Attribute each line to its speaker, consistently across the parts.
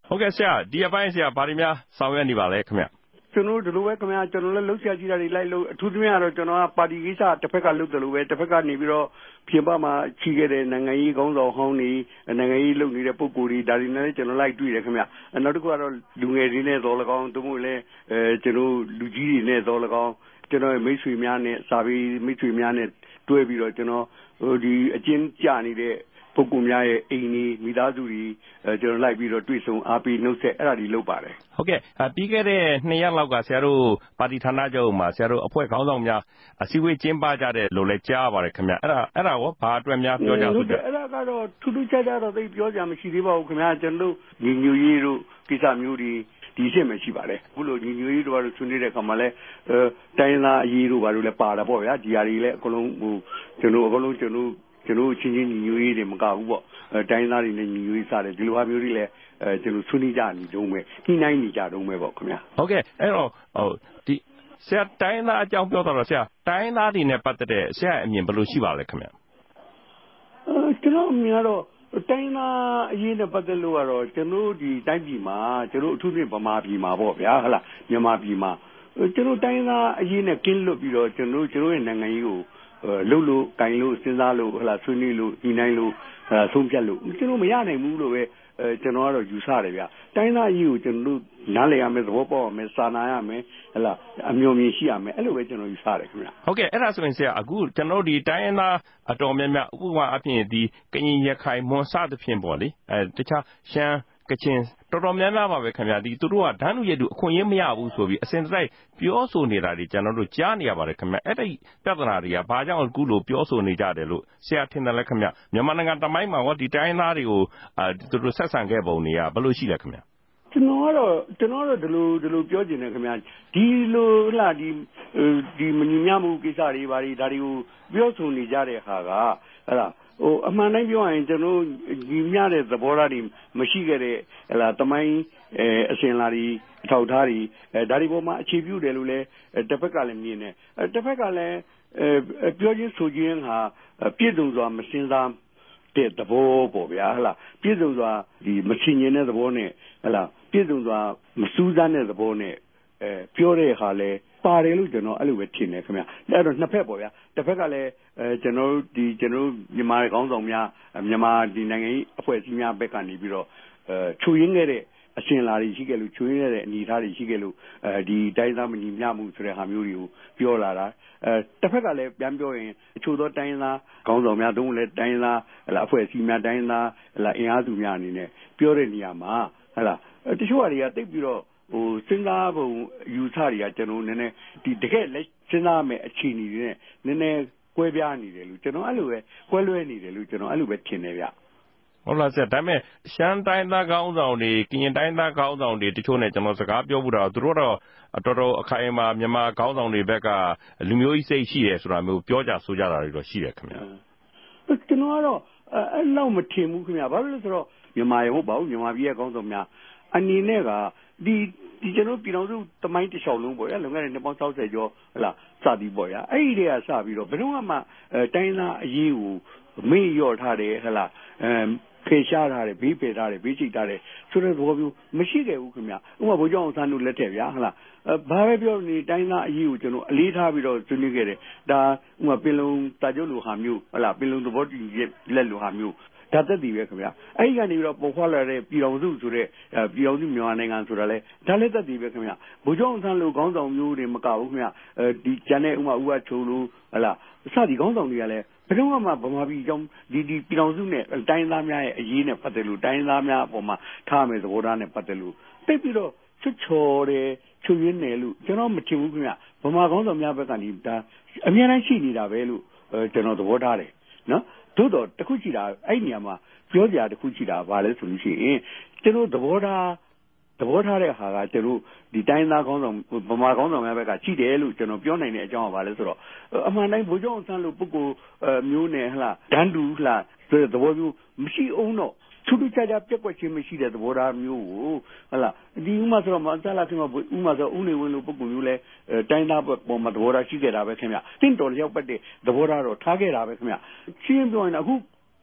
Speaker 1: ဟုတ်ကဲ့ဆရာဒီအပိုင်းဆရာဘာတွေများဆောင်ရွက်နေပါလဲခင်ဗျ
Speaker 2: ကျွန်တော်တို့ပဲခင်ဗျာကျွန်တော်လည်းလှုပ်ရှားကြည့်တာတွေလိုက်လို့အထူးသဖြင့်ကတော့ကျွန်တော်ကပါတီကိစ္စတစ်ဖက်ကလှုပ်တယ်လို့ပဲတစ်ဖက်ကနေပြီးတော့ပြင်ပမှာကြီးခဲ့တဲ့နိုင်ငံရေးခေါင်းဆောင်ဟောင်းတွေနိုင်ငံရေးလုပ်နေတဲ့ပုဂ္ဂိုလ်တွေဒါတွေနဲ့ကျွန်တော်လိုက်တွေ့တယ်ခင်ဗျာနောက်တစ်ခုကတော့လူငယ်တွေနဲ့တော်၎င်းသူတို့လည်းကျွန်တော်လူကြီးတွေနဲ့တော်၎င်းကျွန်တော်မိတ်ဆွေများနဲ့စာပေမိတ်ဆွေများနဲ့တွဲပြီးတော့ကျွန်တော်ဒီအကျဉ်းကျနေတဲ့ပုဂ္ဂိုလ်များရဲ့အိမ်ကြီးမိသားစုတွေကျွန်တော်လိုက်ပြီးတော့တွေ့ဆုံအားပေးနှုတ်ဆက်အဲ့ဒါတွေလုပ်ပါတယ်
Speaker 1: ဟုတ်ကဲ့ပြီးခဲ့တဲ့2ရက်လောက်ကဆရာတို့ပါတီဌာနချုပ်မှာဆရာတို့အဖွဲ့ခေါင်းဆောင်များအစည်းအဝေးကျင်းပကြတဲ့လို့လည်းကြားပါတယ်ခင်ဗျအဲ့ဒါရောဘာအတွက်များပြောကြဆိုကြ
Speaker 2: အဲ့ဒါကတော့ထူးထူးခြားခြားတော့သိပြောကြမရှိသေးပါဘူးခင်ဗျာကျွန်တော်ညီညွတ်ရေးတို့ကိစ္စမျိုးတွေဒီရှင်းမှရှိပါတယ်အခုလိုညီညွတ်ရေးတို့ဘာလို့ဆွေးနွေးတဲ့အခါမှာလဲတိုင်းသားအရေးတို့ဘာလို့လဲပါတာပေါ့ဗျာဒီဟာတွေလည်းအကုန်လုံးဟိုကျွန်တော်အကုန်လုံးကျွန်တော်ချင်းချင်းညီညွတ်ရေးတွေမကဘူးပေါ့တိုင်းသားတွေနဲ့ညီညွတ်ရေးစားတယ်ဒီလိုဟာမျိုးတွေလည်းကျွန်တော်ဆွေးနွေးကြနေတုံးပဲညှိနှိုင်းနေကြတုံးပဲပေါ့ခင်ဗျာ
Speaker 1: ဟုတ်ကဲ့အဲ့တော့ဒီဆရာတိုင်းသားအကြောင်းပြောတော့ဆရာတိုင်းသားတွေနဲ့ပတ်သက်တဲ့ဆရာအမြင်ဘယ်လိုရှိပါလဲခင်ဗျာ
Speaker 2: ကျွန်တော်အမြင်ကတော့တိုင်းသားအရေးနဲ့ပတ်သက်လို့ကတော့ကျွန်တော်ဒီတိုင်းပြည်မှာကျွန်တော်အထူးဖြင့်ဗမာပြည်မှာပေါ့ဗျာဟုတ်လားမြန်မာပြည်မှာကျွန်တော်တိုင်းသားအရေးနဲ့ကင်းလွတ်ပြီးတော့ကျွန်တော်ရဲ့နိုင်ငံရေးကိုလှုပ်လို့ကင်လို့စဉ်းစားလို့ဟုတ်လားဆွေးနွေးလို့ညှိနှိုင်းလို့ဆုံးဖြတ်လို့ကျွန်တော်မရနိုင်ဘူးလို့ပဲကျွန်တော်ကတော့ယူဆတယ်ဗျတိုင်းသားအရေးကိုကျွန်တော်နားလည်ရမယ်သဘောပေါက်ရမယ်စာနာရမယ်ဟုတ်လားအမျိုးမျိုးရှိရမယ်အဲ့လိုပဲကျွန်တော်ယူဆတယ်ခင်ဗျ
Speaker 1: ဟုတ်ကဲ့အဲ့ဒါဆိုရင်ဆရာအခုကျွန်တော်ဒီတိုင်းသားအတော်များများဥပမာအဖြစ်ဒီကရင်ရခိုင်မွန်စသဖြင့်ပေါ့လေတခြားရှမ်းကချင်တော်တော်များများပါပဲခင်ဗျာဒီသူတို့ကဓာတ်လူရည်သူအခွင့်အရေးမရဘူးဆိုပြီးအစဉ်တစိုက်ပြောဆိုနေတာတွေကျွန်တော်တို့ကြားနေရပါတယ်ခင်ဗျာအဲ့ဒီပြဿနာတွေကဘာကြောင့်အခုလိုပြောဆိုနေကြတယ်လို့ဆရာထင်တယ်လဲခင်ဗျာမြန်မာနိုင်ငံတမိုင်းမှာဟောဒီတိုင်းသားတွေကိုသူတို့ဆက်ဆံခဲ့ပုံတွေကဘယ်လိုရှိလဲခင်ဗျာ
Speaker 2: ကျွန်တော်တို့ဒီလိုပြောချင်တယ်ခင်ဗျာဒီလိုလားဒီမညီမျှမှုကိစ္စတွေဘာတွေဒါတွေကိုပြောဆိုနေကြတဲ့ဟာကဟဲ့လားအမှန်တိုင်းပြောရင်ကျွန်တော်ညီမျှတဲ့သဘောထားတွေမရှိခဲ့တဲ့ဟဲ့လားတမိုင်းအစဉ်လာတွေအထောက်ထားတွေဒါတွေပေါ်မှာအခြေပြုတယ်လို့လဲတစ်ဖက်ကလည်းမြင်တယ်တစ်ဖက်ကလည်းပြောချင်းဆိုချင်းဟာပြည့်စုံစွာမစင်စားတဲ့သဘောပေါ့ဗျာဟဲ့လားပြည့်စုံစွာဒီမချင်ញင်တဲ့သဘောနဲ့ဟဲ့လားပြည့်စုံစွာမစူးစမ်းတဲ့သဘောနဲ့ပြောတဲ့ဟာလဲပါတယ်လို့ကျွန်တော်အဲ့လိုပဲထင်တယ်ခင်ဗျအဲ့တော့နှစ်ဖက်ပေါ့ဗျာတစ်ဖက်ကလည်းကျွန်တော်မြန်မာခေါင်းဆောင်များမြန်မာဒီနိုင်ငံရေးအဖွဲ့အစည်းများဘက်ကနေပြီးတော့ချူရင်းခဲ့တဲ့အရှင်လာတွေရှိခဲ့လို့ချွေးရတဲ့အနေအထားတွေရှိခဲ့လို့ဒီတိုင်းသားမညီမျှမှုဆိုတဲ့ဟာမျိုးတွေကိုပြောလာတာတစ်ဖက်ကလည်းပြန်ပြောရင်အချို့သောတိုင်းသားခေါင်းဆောင်များတုံးလည်းတိုင်းသားအဖွဲ့အစည်းများတိုင်းသားအင်အားစုများအနေနဲ့ပြောတဲ့နေရာမှာဟဲ့လားတချို့ဟာတွေကတိတ်ပြီးတော့စဉ်းစားပုံယူဆတွေကကျွန်တော်နည်းနည်းဒီတကယ်လက်စဉ်းစားမယ်အခြေအနေတွေနဲ့နည်းနည်းကွဲပြားနေတယ်လို့ကျွန်တော်အဲ့လိုပဲကွဲလွဲနေတယ်လို့ကျွန်တော်အဲ့လိုပဲထင်တယ်ဗျ
Speaker 1: ဟုတ်လားဆရာဒါပေမဲ့ရှမ်းတိုင်းသားခေါင်းဆောင်တွေကရင်တိုင်းသားခေါင်းဆောင်တွေတချို့နဲ့ကျွန်တော်စကားပြောဖို့တော့သူတို့တော့တော်တော်အခိုင်အမာမြန်မာခေါင်းဆောင်တွေဘက်ကလူမျိုးကြီးစိတ်ရှိတယ်ဆိုတာမျိုးပြောကြဆိုကြတာတွေတော့ရှိတယ်ခင်ဗျာ
Speaker 2: ကျွန်တော်ကတော့အဲ့လောက်မထင်ဘူးခင်ဗျာဘာလို့လဲဆိုတော့မြန်မာရေဟုတ်ပါဘူးမြန်မာပြည်ရဲ့ခေါင်းဆောင်များအနေနဲ့ကဒီကျွန်တော်ပြည်တော်စုတမိုင်းတစ်လျှောက်လုံးပေါ့ရလုံခဲ့တဲ့နှစ်ပေါင်း60ကျော်ဟလာစသည်ပေါ့ရအဲ့ဒီတည်းကစပြီးတော့ဘယ်တော့မှတိုင်းသားအရေးကိုမေ့လျော့ထားတယ်ဟလာဖေရှားထားတယ်ဘေးပယ်ထားတယ်ဘေးချိတ်ထားတယ်ဆိုတဲ့သဘောမျိုးမရှိခဲ့ဘူးခင်ဗျဥပမာဘိုးကျောင်းအောင်ဆန်းတို့လက်ထက်ဗျာဟလာဘာပဲပြောနေတိုင်းသားအရေးကိုကျွန်တော်အလေးထားပြီးတော့ဆွေးနွေးခဲ့တယ်ဒါဥပမာပင်လုံတာကျုပ်လိုဟာမျိုးဟလာပင်လုံသဘောတူညီလက်လိုဟာမျိုးဒါသက်တည်ပဲခင်ဗျာအဲ့ဒီကနေပြီးတော့ပေါ်ဖွာလာတဲ့ပြည်တော်စုဆိုတဲ့ပြည်တော်စုမြန်မာနိုင်ငံဆိုတာလဲဒါလည်းသက်တည်ပဲခင်ဗျာဘိုးကျောင်းအောင်ဆန်းလိုခေါင်းဆောင်မျိုးတွေမကဘူးခင်ဗျာဒီကျန်တဲ့ဥပမာဦးဝချုံလိုဟလာအစဒီခေါင်းဆောင်တွေကလည်းဘယ်တော့မှဗမာပြည်ကြောင့်ဒီပြည်တော်စုနဲ့တိုင်းသားများရဲ့အရေးနဲ့ပတ်သက်လို့တိုင်းသားများအပေါ်မှာထားမယ်သဘောထားနဲ့ပတ်သက်လို့တိတ်ပြီးတော့ချွတ်ချော်တယ်ချွတ်ရင်းတယ်လို့ကျွန်တော်မထင်ဘူးခင်ဗျဗမာခေါင်းဆောင်များဘက်ကနေဒါအများအားရှိနေတာပဲလို့ကျွန်တော်သဘောထားတယ်နော်သို့တော့တခုရှိတာအဲ့နေရာမှာပြောကြတခုရှိတာဘာလဲဆိုလို့ရှိရင်ကျွန်တော်သဘောထားတဲ့ဟာကကျွန်တော်ဒီတိုင်းသားခေါင်းဆောင်ဗမာခေါင်းဆောင်များဘက်ကရှိတယ်လို့ကျွန်တော်ပြောနိုင်တဲ့အကြောင်းကဘာလဲဆိုတော့အမှန်တိုင်းဗိုလ်ချုပ်အောင်ဆန်းလို့ပုဂ္ဂိုလ်မျိုးနဲ့ဟလာဒန်းတူဟလာဆိုတဲ့သဘောမျိုးမရှိအောင်တော့ထူးထူးခြားခြားပြက်ကွက်ခြင်းမရှိတဲ့သဘောထားမျိုးကိုဟလာဒီဥမာဆိုတော့မဆလာခင်မှာဥမာဆိုဦးနေဝင်းလို့ပုဂ္ဂိုလ်မျိုးလဲတိုင်းသားပေါ်မှာသဘောထားရှိခဲ့တာပဲခင်ဗျတင့်တော်လျောက်ပတ်တဲ့သဘောထားတော့ထားခဲ့တာပဲခင်ဗျရှင်းပြောရင်အခုဗ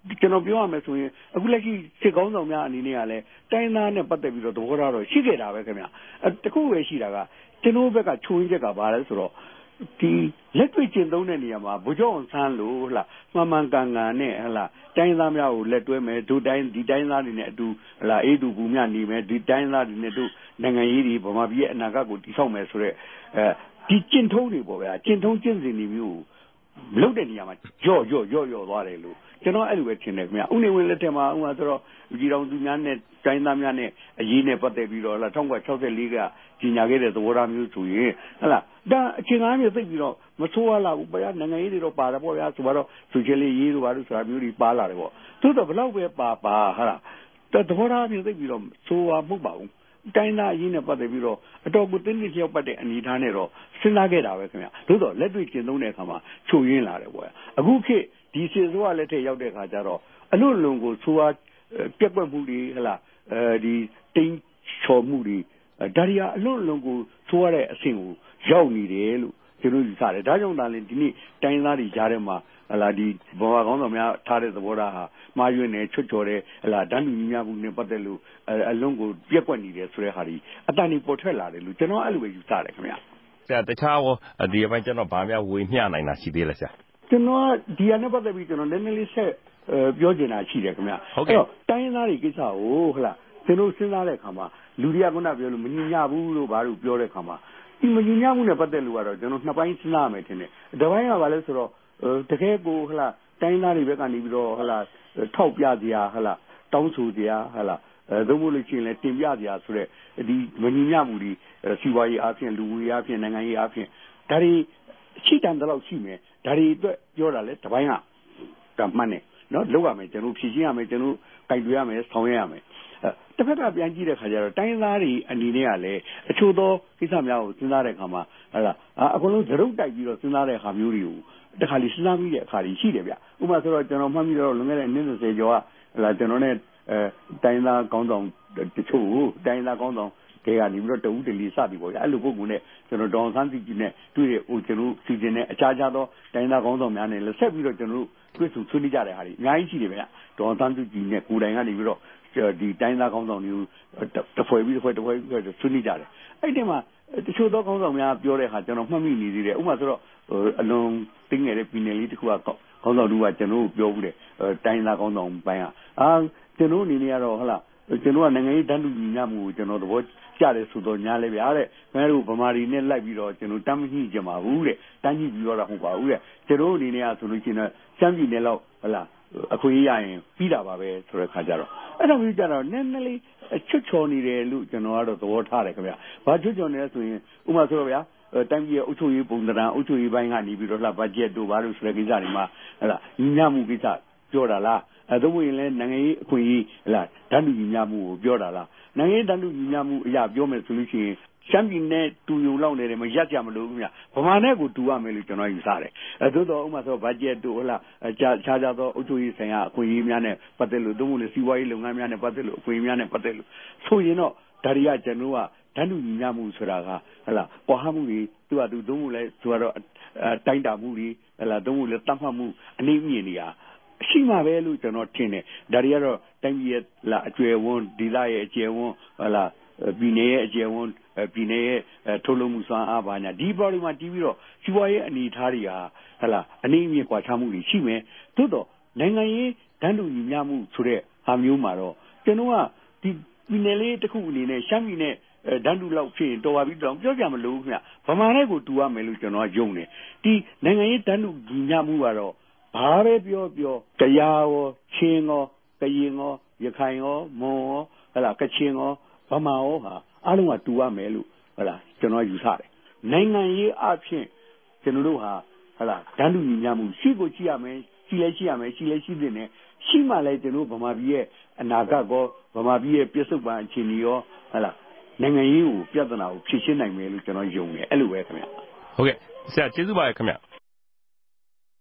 Speaker 2: ကျွန်တော်ပြောရမယ်ဆိုရင်အခုလက်ရှိစစ်ကောင်းဆောင်များအနေနဲ့ကလည်းတိုင်းသားနဲ့ပတ်သက်ပြီးတော့သဘောထားတော့ရှိခဲ့တာပဲခင်ဗျတခုပဲရှိတာကကျွန်တော်ဘက်ကချိုးရင်းချက်ကဘာလဲဆိုတော့ဒီလက်တွေ့ကျင့်သုံးတဲ့နေရာမှာဗိုလ်ချုပ်အောင်ဆန်းလို့ဟလားမှန်မှန်ကန်ကန်နဲ့ဟလားတိုင်းသားများကိုလက်တွဲမယ်ဒီတိုင်းသားတွေနဲ့အတူဟလားအေးတူဘူးများနေမယ်ဒီတိုင်းသားတွေနဲ့တို့နိုင်ငံရေးတွေဗမာပြည်ရဲ့အနာဂတ်ကိုတည်ဆောက်မယ်ဆိုတော့ဒီကျင့်ထုံးတွေပေါ့ဗျာကျင့်ထုံးကျင့်စဉ်တွေမျိုးလုပ်တဲ့နေရာမှာကြော့သွားတယ်လို့ကျွန်တော်အဲ့လိုပဲထင်တယ်ခင်ဗျဥနေဝင်လက်ထက်မှာဥပမာဆိုတော့ဒီတော်သူများနဲ့တိုင်းသားများနဲ့အရေးနဲ့ပတ်သက်ပြီးတော့ဟလား1964ကကြီးညာခဲ့တဲ့သဘောထားမျိုးဆိုရင်ဟလားဒါအချိန်ကားမျိုးသိပြီးတော့မဆိုးရလာဘူးဗျာနိုင်ငံရေးတွေတော့ပါတယ်ပေါ့ဗျာဆိုတော့ဆိုရှယ်လစ်ရေးတို့ဘာလို့ဆိုတာမျိုးတွေပါလာတယ်ပေါ့သို့တော့ဘလောက်ပဲပါဟလားသဘောထားမျိုးသိပြီးတော့ဆိုးရမဟုတ်ပါဘူးတိုင်းသားအရေးနဲ့ပတ်သက်ပြီးတော့အတော်ကိုတင်းတင်းလျောက်ပတ်တဲ့အနေထားနဲ့တော့စဉ်းစားခဲ့တာပဲခင်ဗျသို့တော့လက်တွေ့ကျင့်သုံးတဲ့အခါမှာချိုရင်းလာတယ်ပေါ့အခုခေတ်ဒီစီဆိုးရလက်ထက်ရောက်တဲ့အခါကျတော့အလွတ်လုံကိုဆိုးရပြက်ကွက်မှုတွေဟလားဒီတင်းချော်မှုတွေဒါရီယာအလွတ်လုံကိုဆိုးရတဲ့အဆင့်ကိုရောက်နေတယ်လို့ကျွန်တော်ယူဆတယ်ဒါကြောင့်ဒါလည်းဒီနေ့တိုင်းသားတွေကြားထဲမှာဟလာဒီဘောဟာကောင်းဆောင်များထားတဲ့သဘောထားဟာမှားယွင်းနေချွတ်ချော်တဲ့ဟလာတန်းတူညီမျှမှုနဲ့ပတ်သက်လို့အလုံးကိုပြက်ကွက်နေတယ်ဆိုတဲ့ဟာဒီအတန်ဒီပေါ်ထွက်လာတယ်လို့ကျွန်တော်အဲ့လိုပဲယူဆတယ်ခင်ဗျာ
Speaker 1: ဆရာတခြားဒီအပိုင်းကျွန်တော်ဗာများဝေမျှနိုင်တာရှိသေးလဲဆရာ
Speaker 2: ကျွန်တော်ဒီဟာနဲ့ပတ်သက်ပြီးကျွန်တော်နည်းနည်းလေးဆက်ပြောချင်တာရှိတယ်ခင်ဗျာ
Speaker 1: ဟုတ်ကဲ့
Speaker 2: တိုင်းသားတွေကိစ္စကိုဟလာကျွန်တော်စဉ်းစားတဲ့အခါမှာလူတွေကခုနပြောလို့မညီမျှဘူးလို့ဘာလို့ပြောတဲ့အခါမှာဒီမညီမျှမှုနဲ့ပတ်သက်လို့ကတော့ကျွန်တော်နှစ်ပိုင်းစဉ်းစားရမယ်ထင်တယ်။တစ်ပိုင်းကဘာလဲဆိုတော့တကယ်ကိုဟလာတိုင်းသားတွေဘက်ကနေပြီးတော့ဟလာထောက်ပြစရာဟလာတောင်းဆိုစရာဟလာသို့မဟုတ်လို့ရှိရင်လည်းတင်ပြစရာဆိုတဲ့ဒီမညီမျှမှုတွေစီးပွားရေးအပြင်လူမှုရေးအပြင်နိုင်ငံရေးအပြင်ဒါတွေရှိတန်တဲ့လောက်ရှိမယ်ဒါတွေအတွက်ပြောတာလဲတစ်ပိုင်းကမှန်တယ်နော်လောက်ရမယ်ကျွန်တော်ဖြည့်ရှင်းရမယ်ကျွန်တော်ကြိုက်တွေ့ရမယ်ဆောင်ရွက်ရမယ်တစ်ဖက်ကပြန်ကြည့်တဲ့ခါကျတော့တိုင်းသားတွေအနေနဲ့ကလည်းအချို့သောကိစ္စများကိုစဉ်းစားတဲ့အခါမှာဟလာအကုန်လုံးသရုပ်တိုက်ပြီးတော့စဉ်းစားတဲ့အခါမျိုးတွေကိုတခါလေစဉ်းစားပြီးတဲ့အခါတွေရှိတယ်ဗျဥပမာဆိုတော့ကျွန်တော်မှတ်မိတော့လွန်ခဲ့တဲ့နှစ်20ကျော်ကဟလာကျွန်တော်နဲ့တိုင်းသားကောင်းဆောင်တချို့ကိုတိုင်းသားကောင်းဆောင်တွေကနေပြီးတော့တဦးတလီစသည်ပေါ့ဗျအဲ့လိုပုံကူနဲ့ကျွန်တော်ဒေါန်ဆန်းစီကြီးနဲ့တွေ့တဲ့ကျွန်တော်စီစဉ်တဲ့အခြားသောတိုင်းသားကောင်းဆောင်များနဲ့လည်းဆက်ပြီးတော့ကျွန်တော်တွေ့ဆုံဆွေးနွေးကြတဲ့ဟာတွေအများကြီးရှိတယ်ဗျဒေါန်ဆန်းစုကြည်နဲ့ကိုယ်တိုင်ကနေပြီးတော့ဒီတိုင်းသားကောင်းဆောင်တွေကိုတဖွဲ့ပြီးဆွေးနွေးကြတယ်အဲ့ဒီမှာတချို့သောကောင်းဆောင်များပြောတဲ့ဟာကျွန်တော်မှတ်မိနေသေးတယ်ဥပမာဆိုတော့အလွန်သိငယ်တဲ့ပြည်နယ်လေးတစ်ခုကကောင်းဆောင်တို့ကကျွန်တော်ပြောဘူးတယ်တိုင်းသားကောင်းဆောင်ပိုင်းကကျွန်တော်အနေနဲ့ကတော့ဟုတ်လားကျွန်တော်ကနိုင်ငံရေးတန်းတူညီမျှမှုကိုကျွန်တော်သဘောကျတယ်ဆိုတော့ညားလဲဗျာတဲ့ခင်ဗျားတို့ဗမာပြည်နဲ့လိုက်ပြီးတော့ကျွန်တော်တမ်းမညှိကြပါဘူးတဲ့တမ်းညှိပြီးတော့မဟုတ်ပါဘူးတဲ့ကျွန်တော်အနေနဲ့ကဆိုလို့ရှိရင်ရှမ်းပြည်နယ်လောက်ဟုတ်လားအခွင့်အရေးရရင်ပြီးတာပါပဲဆိုတဲ့ခါကျတော့အဲ့လိုမျိုးကြတော့နည်းနည်းလေးချွတ်ချော်နေတယ်လို့ကျွန်တော်ကတော့သဘောထားတယ်ခင်ဗျာဘာချွတ်ချော်နေလဲဆိုရင်ဥပမာဆိုတော့ဗျာတိုင်းပြည်ရဲ့အုပ်ချုပ်ရေးပုံသဏ္ဍာန်အုပ်ချုပ်ရေးပိုင်းကနေပြီးတော့ဘတ်ဂျက်တို့ဘာလို့ဆိုတဲ့ကိစ္စတွေမှာဟဲ့လားညီမျှမှုကိစ္စပြောတာလားသို့မဟုတ်ရင်လည်းနိုင်ငံရေးအခွင့်အရေးဟဲ့လားတန်းတူညီမျှမှုကိုပြောတာလားနိုင်ငံရေးတန်းတူညီမျှမှုအရာပြောမယ်ဆိုလို့ရှိရင်ရှမ်းပြည်နယ်တူယုံလောက်နေတယ်မရက်ကြမလို့ခင်ဗျဗမာနဲ့ကိုတူရမယ်လို့ကျွန်တော်ယူဆတယ်သို့တော်ဥပမာဆိုဘတ်ဂျက်တို့ဟလာခြားသောအုပ်ချုပ်ရေးဆိုင်ရာအခွင့်အရေးများနဲ့ပတ်သက်လို့သို့မဟုတ်လေစီးပွားရေးလုပ်ငန်းများနဲ့ပတ်သက်လို့အခွင့်အရေးများနဲ့ပတ်သက်လို့ဆိုရင်တော့ဒါတွေကကျွန်တော်ကတန်းတူညီမျှမှုဆိုတာကဟလာပေါ်ဟမှုတွေသူကသူသို့မဟုတ်လဲသူကတော့တိုင်းတာမှုတွေဟလာသို့မဟုတ်လဲတတ်မှတ်မှုအနည်းမြင့်နေတာရှိမှာပဲလို့ကျွန်တော်ထင်တယ်ဒါတွေကတော့တိုင်းပြည်ရဲ့လာအကျွယ်ဝန်းဒေသရဲ့အကျွယ်ဝန်းဟလာပြည်နယ်ရဲ့အကျွယ်ဝန်းပြည်နယ်ရဲ့ထုတ်လုပ်မှုစွမ်းအားပါညာဒီပေါ်ဒီမှာတီးပြီးတော့စီးပွားရေးအနေအထားတွေဟာဟလာအနည်းမြင့်ကွာခြားမှုတွေရှိမယ်သို့တော့နိုင်ငံရေးတန်းတူညီမျှမှုဆိုတဲ့ဟာမျိုးမှာတော့ကျွန်တော်ကဒီပြည်နယ်လေးတစ်ခုအနေနဲ့ရှမ်းပြည်နယ်တန်းတူလောက်ဖြစ်ရင်တော်ပါပြီတော့ပြောကြမလို့ခင်ဗျဗမာနဲ့ကိုတူရမယ်လို့ကျွန်တော်ကယုံတယ်ဒီနိုင်ငံရေးတန်းတူညီမျှမှုကတော့ဘာပဲပြောတရားရောချင်းရောကရင်ရောရခိုင်ရောမွန်ရောဟလာကချင်ရောဗမာရောဟာအားလုံးကတူရမယ်လို့ဟလာကျွန်တော်ယူဆတယ်နိုင်ငံရေးအဖြစ်ကျွန်တော်တို့ဟာဟလာတန်းတူညီမျှမှုရှိကိုကြည့်ရမယ်ရှိလဲရှိရမယ်ရှိလဲရှိတဲ့နဲ့ရှိမှလည်းကျွန်တော်ဗမာပြည်ရဲ့အနာဂတ်ကောဗမာပြည်ရဲ့ပြစ္ဆုတ်ပံအခြေအနေရောဟလာနိုင်ငံရေးကိုပြဿနာကိုဖြေရှင်းနိုင်မယ်လို့ကျွန်တော်ယုံတယ်အဲ့လိုပဲခင်ဗျ
Speaker 1: ဟုတ်ကဲ့ဆရာကျေးဇူးပါခင်ဗျ